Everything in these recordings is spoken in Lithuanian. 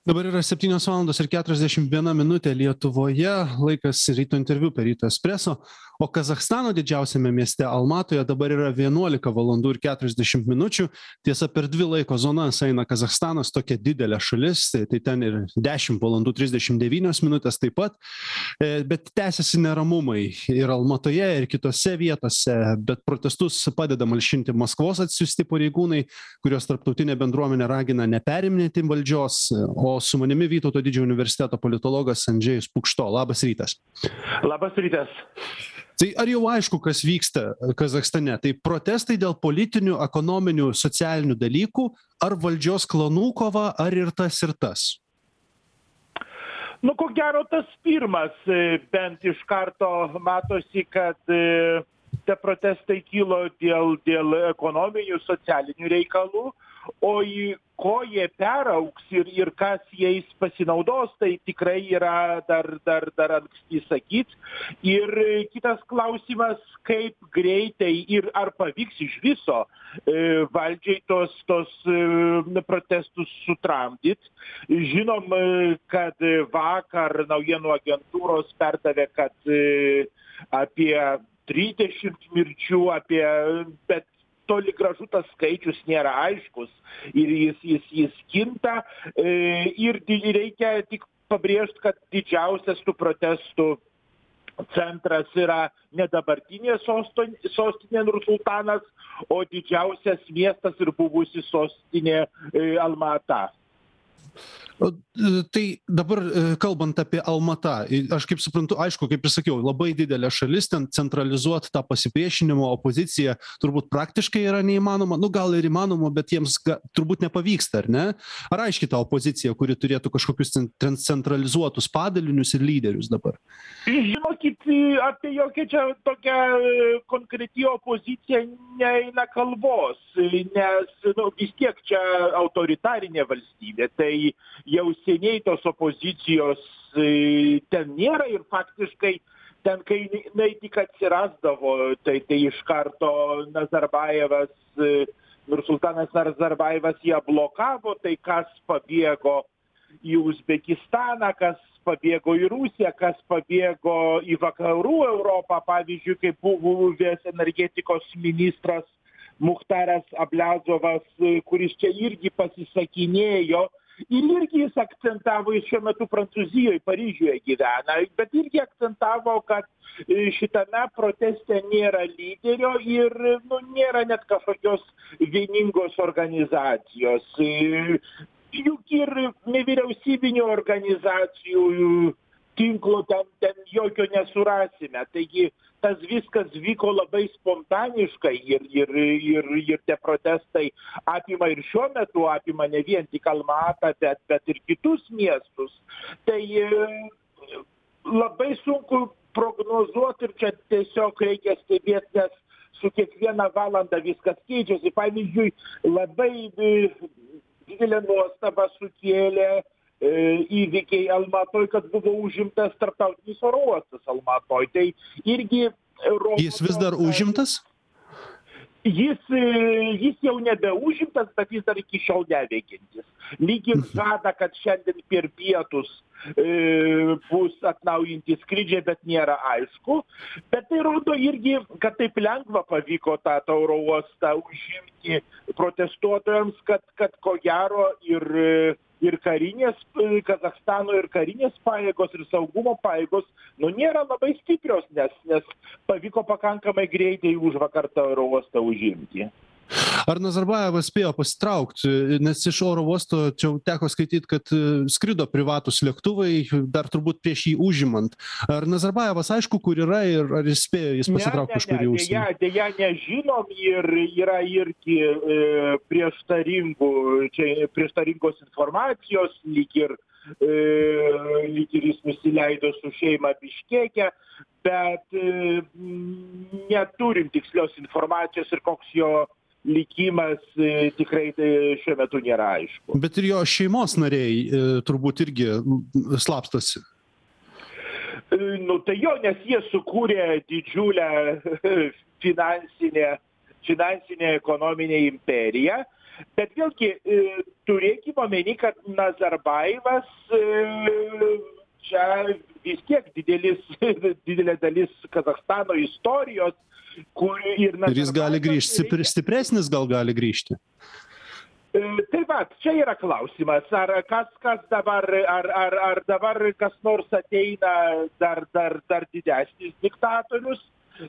Dabar yra 7:41 Lietuvoje, laikas ryto interviu per Ryto Espresso, o Kazachstano didžiausiame mieste Almatoje dabar yra 11:40. Tiesa, per dvi laiko zonas eina Kazachstanas, tokia didelė šalis, tai ten ir 10:39 taip pat, bet tęsiasi neramumai ir Almatoje, ir kitose vietose, bet protestus padeda malšinti Maskvos atsiųsti pareigūnai, kurios tarptautinė bendruomenė ragina neperiminėti valdžios, o su manimi Vytauto didžiojo universiteto politologas Andžejus Pukšto. Labas rytas. Labas rytas. Tai ar jau aišku, kas vyksta Kazachstane? Tai protestai dėl politinių, ekonominių, socialinių dalykų, ar valdžios klanų kova, ar ir tas ir tas? Nu, ko gero, tas pirmas, bent iš karto matosi, kad tie protestai kilo dėl ekonominių, socialinių reikalų, o į ko jie peraugs ir kas jais pasinaudos, tai tikrai yra dar anksti sakyt. Ir kitas klausimas, kaip greitai ir ar pavyks iš viso valdžiai tos protestus sutramdyt. Žinom, kad vakar naujienų agentūros perdavė, kad apie 30 mirčių, bet toli gražu tas skaičius nėra aiškus ir jis kinta. Ir reikia tik pabrėžti, kad didžiausias tų protestų centras yra ne dabartinė sostinė Nursultanas, o didžiausias miestas ir buvusi sostinė Almata. Tai dabar kalbant apie Almatą, aš kaip suprantu, aišku, kaip ir sakiau, labai didelė šalis, ten centralizuoti tą pasipriešinimo opoziciją turbūt praktiškai yra neįmanoma, gal ir įmanoma, bet jiems turbūt nepavyksta, ar ne? Ar aiški ta opozicija, kuri turėtų kažkokius centralizuotus padalinius ir lyderius dabar? Žinokit, apie jokią čia tokią konkretį opoziciją neina kalbos, nes vis tiek čia autoritarinė valstybė, tai jau seniai tos opozicijos ten nėra ir faktiškai ten, kai jinai tik atsirasdavo, tai iš karto Nursultanas Nazarbajevas ją blokavo, tai kas pabėgo į Uzbekistaną, kas pabėgo į Rusiją, kas pabėgo į vakarų Europą, pavyzdžiui, kaip buvęs energetikos ministras Muchtaras Abliazovas, kuris čia irgi pasisakinėjo. Ir irgi jis akcentavo, jis šiuo metu Prancūzijoje, Paryžiuje gyvena, bet irgi akcentavo, kad šitame proteste nėra lyderio ir nėra net kažkokios vieningos organizacijos. Juk ir nevyriausybinių organizacijų tinklo ten jokio nesurasime. Taigi tas viskas vyko labai spontaniškai ir tie protestai apima ir šiuo metu apima ne vien tik Almatą, bet ir kitus miestus. Tai labai sunku prognozuoti ir čia tiesiog reikia stebėti, nes su kiekviena valanda viskas keičiasi. Pavyzdžiui, labai didelę nuostabą sukėlė įvykiai Almatoj, kad buvo užimtas tarptautinis oro uostas Almatoj. Tai irgi Jis vis dar užimtas? Jis jau nebeužimtas, bet jis dar iki šiol neveikiantis. Lyg ir žada, kad šiandien per pietus bus atnaujinti skrydžiai, bet nėra aišku. Bet tai rodo irgi, kad taip lengva pavyko tą oro uostą užimti protestuotojams, kad ko gero ir karinės, Kazachstano ir karinės pajėgos ir saugumo pajėgos, nėra labai stiprios, nes pavyko pakankamai greitai užvakar tą oro uostą užimti. Ar Nazarbajevas spėjo pasitraukti, nes iš oro uosto čia teko skaityti, kad skrido privatūs lėktuvai, dar turbūt prieš jį užimant. Ar Nazarbajevas aišku, kur yra ir ar jis spėjo pasitraukti kažkur į užsienį? Deja, nežinom ir yra irgi prieštaringos informacijos, lyg ir jis nusileido su šeima Biškeke, bet neturim tikslios informacijos ir koks jo likimas tikrai šiuo metu nėra aišku. Bet ir jo šeimos nariai turbūt irgi slapstosi. Tai jo, nes jie sukūrė didžiulę finansinę ekonominę imperiją Bet vėlgi turėkime omeny, kad Nazarbaevas čia vis tiek didelė dalis Kazachstano istorijos, kur ir jis gali grįžti, stipresnis gal gali grįžti. Tai va, čia yra klausimas, ar kas dabar, ar dabar kas nors ateina dar didesnis diktatorius.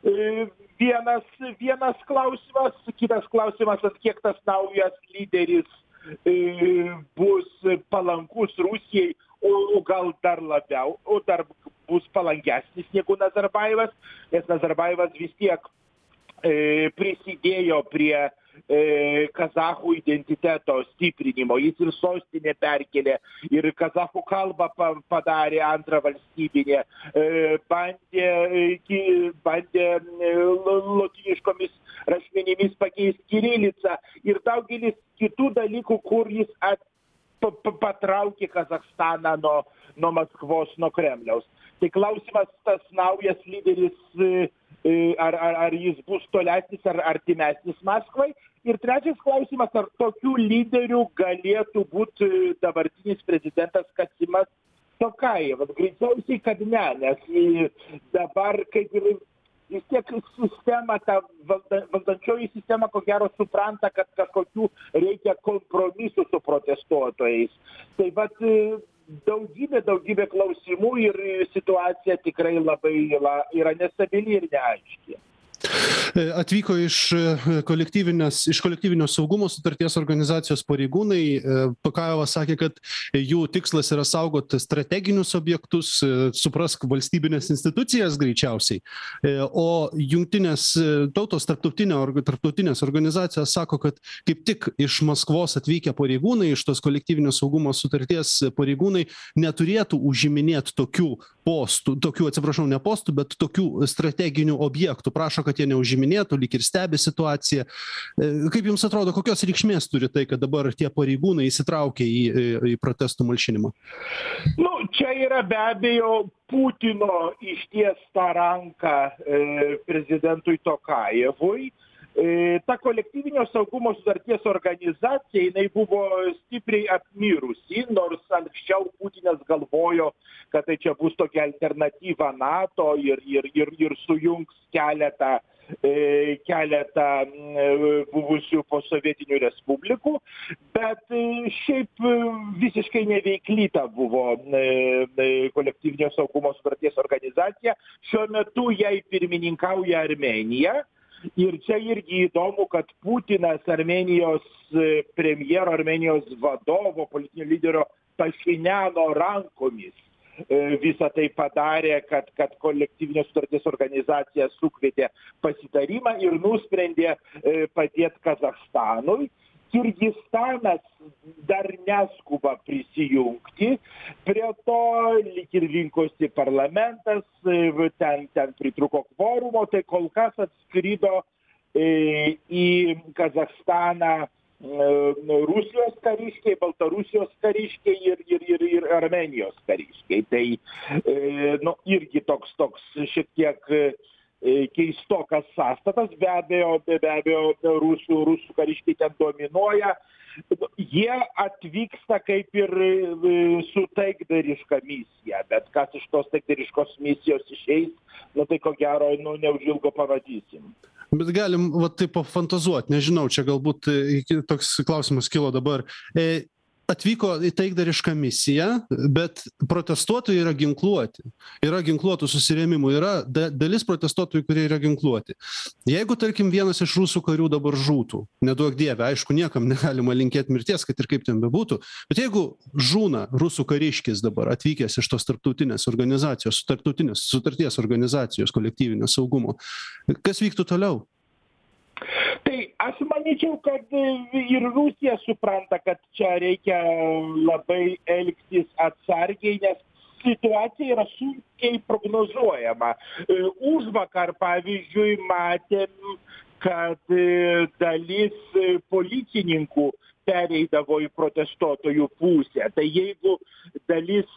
Vienas klausimas, kitas klausimas, kiek tas naujas lyderis bus palankus Rusijai, o gal dar labiau, o dar bus palankesnis negu Nazarbaevas, nes Nazarbaevas vis tiek prisidėjo prie kazachų identiteto stiprinimo. Jis ir sostinę perkelė, ir kazachų kalbą padarė antrą valstybinę, bandė lotyniškomis rašmenimis pakeisti kirilicą ir daugelis kitų dalykų, kur jis patraukė Kazachstaną nuo Maskvos, nuo Kremliaus. Tai klausimas, tas naujas lyderis, ar jis bus tolesnis ar artimesnis Maskvai. Ir trečias klausimas, ar tokių lyderių galėtų būti dabartinis prezidentas Kasymas Tokajevas. Greičiausiai, kad ne, nes dabar kaip ir vis tiek sistema, ta valdančioji sistema, ko gero, supranta, kad kažkokių reikia kompromisų su protestuotojais. Tai vat daugybė klausimų ir situacija tikrai labai yra nestabili ir neaiški. Atvyko iš kolektyvinio saugumo sutarties organizacijos pareigūnai. Tokajevas sakė, kad jų tikslas yra saugoti strateginius objektus, suprask valstybinės institucijas greičiausiai. O jungtinės tautos tarptautinės organizacijos sako, kad kaip tik iš Maskvos atvykę pareigūnai, iš tos kolektyvinio saugumo sutarties pareigūnai neturėtų užiminėti tokių strateginių objektų. Prašo, kad jie neužiminėtų, lyg ir stebi situaciją. Kaip jums atrodo, kokios reikšmės turi tai, kad dabar tie pareigūnai įsitraukia į protestų malšinimą? Čia yra be abejo Putino ištiesta ranka prezidentui Tokajevui. Ta kolektyvinio saugumo sutarties organizacija, jinai buvo stipriai apmirusi, nors anksčiau Putinas galvojo, kad tai čia bus tokia alternatyva NATO ir sujungs keletą buvusių posovietinių respublikų, bet šiaip visiškai neveiklyta buvo kolektyvinio saugumo sutarties organizacija. Šiuo metu jai pirmininkauja Armėnija. Ir čia irgi įdomu, kad Putinas Armėnijos premjero, Armėnijos vadovo, politinio lyderio Pašiniano rankomis visą tai padarė, kad kolektyvinės sutarties organizacija sukvietė pasitarimą ir nusprendė padėti Kazachstanui. Kirgistanas dar neskuba prisijungti prie to, lyg ir rinkosi parlamentas, ten pritruko kvorumo, tai kol kas atskrido į Kazachstaną Rusijos kariškiai, Baltarusijos kariškiai ir Armėnijos kariškiai. Tai irgi toks šiek tiek keistokas sąstatas, be abejo rusų kariškiai ten dominuoja. Jie atvyksta kaip ir su taikdariška misija, bet kas iš tos taikdariškos misijos išeis, tai ko gero neužilgo pamatysim. Bet galim taip pafantazuoti, nežinau, čia galbūt toks klausimas kilo dabar. Atvyko į taikdarišką misiją, bet protestuotojai yra ginkluoti. Yra ginkluotų susirėmimų, yra dalis protestuotojų, kurie yra ginkluoti. Jeigu, tarkim, vienas iš rusų karių dabar žūtų, neduok dieve, aišku, niekam negalima linkėti mirties, kad ir kaip ten bebūtų, bet jeigu žūna rusų kariškis dabar atvykęs iš tos tarptautinės organizacijos, tarptautinės sutarties organizacijos kolektyvinio saugumo, kas vyktų toliau? Tai aš manyčiau, kad ir Rusija supranta, kad čia reikia labai elgtis atsargiai, nes situacija yra sunkiai prognozuojama. Užvakar, pavyzdžiui, matėm, kad dalis policininkų pereidavo į protestuotojų pusę. Tai jeigu dalis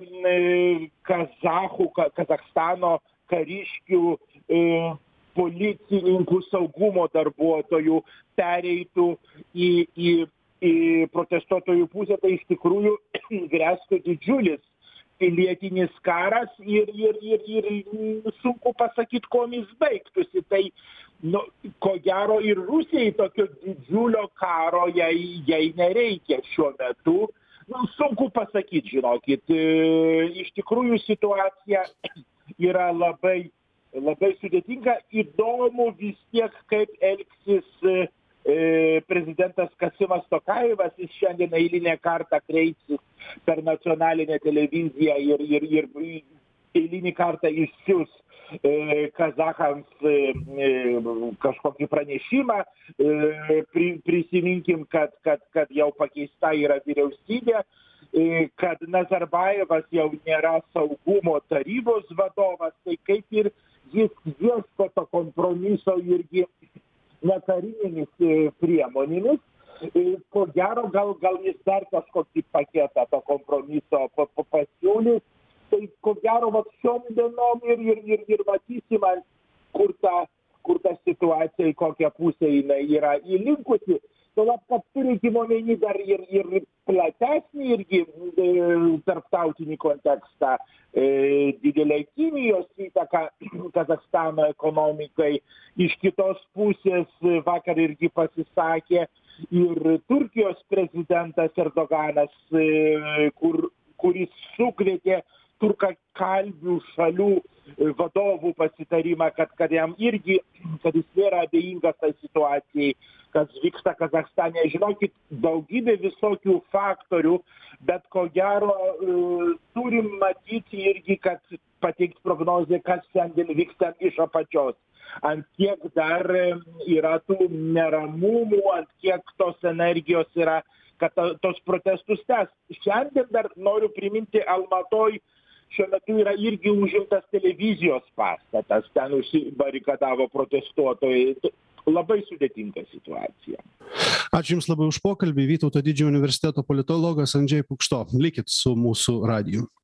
Kazachstano kariškių policininkų saugumo darbuotojų pereitų į protestuotojų pusę, tai iš tikrųjų grėstų didžiulis pilietinis karas ir sunku pasakyti, kuom jis baigtųsi. Tai, ko gero, ir Rusijai tokio didžiulio karo jai nereikia šiuo metu. Sunku pasakyti, žinokit. Iš tikrųjų situacija yra labai, labai sudėtinga. Įdomu vis tiek, kaip elgsis prezidentas Kasymas Tokajevas. Jis šiandien eilinę kartą kreipsis per nacionalinę televiziją ir eilinį kartą išsiųs kazachams kažkokį pranešimą. Prisiminkim, kad jau pakeista yra vyriausybė, kad Nazarbajevas jau nėra saugumo tarybos vadovas, tai kaip ir jis ieško to kompromiso irgi nekarinėmis priemonėmis. Ko gero, gal jis dar kažkokį paketą to kompromiso pasiūlys. Tai ko gero, šiom dienom ir matysime, kur ta situacija, į kokią pusę jinai yra įlinkusi. Todėl, kad turėkim omeny dar ir platesnį irgi tarptautinį kontekstą, didelė Kinijos įtaka Kazachstano ekonomikai. Iš kitos pusės vakar irgi pasisakė ir Turkijos prezidentas Erdoganas, kuris sukvietė turkakalbių šalių vadovų pasitarimą, kad jam irgi, kad jis nėra abejingas tai situacijai, kas vyksta Kazachstane. Žinokit, daugybė visokių faktorių, bet ko gero turim matyti irgi, kad pateikti prognozę, kas šiandien vyksta iš apačios. Ant kiek dar yra tų neramumų, ant kiek tos energijos yra, kad tos protestus tęs. Šiandien dar noriu priminti, Almatoj šiuo metu yra irgi užimtas televizijos pastatas, ten užsibarikadavo protestuotojai. Labai sudėtinga situacija. Ačiū Jums labai už pokalbį. Vytauto Didžiojo universiteto politologas Andžej Pukšto. Likit su mūsų radiju.